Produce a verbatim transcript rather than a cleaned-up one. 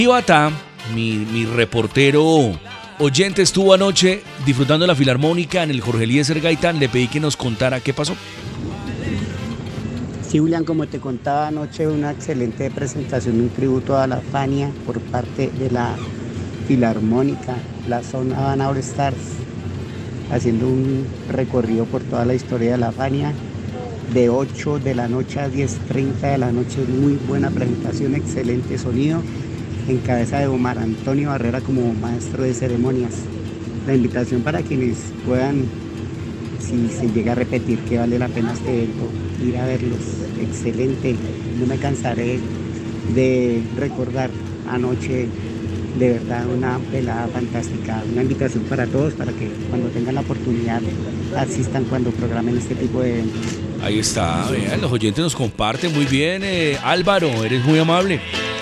Ibata, mi, mi reportero oyente, estuvo anoche disfrutando de la Filarmónica en el Jorge Eliezer Gaitán. Le pedí que nos contara qué pasó. Sí, Julián, como te contaba anoche, una excelente presentación, un tributo a la Fania por parte de la Filarmónica, la Zona Habana All Stars, haciendo un recorrido por toda la historia de la Fania, de ocho de la noche a diez treinta de la noche. Muy buena presentación, excelente sonido, en cabeza de Omar Antonio Barrera como maestro de ceremonias. La invitación para quienes puedan, si se llega a repetir, que vale la pena este evento, ir a verlos. Excelente, no me cansaré de recordar anoche, de verdad una velada fantástica. Una invitación para todos, para que cuando tengan la oportunidad asistan cuando programen este tipo de eventos. Ahí está, vean, los oyentes nos comparten muy bien. eh, Álvaro, eres muy amable.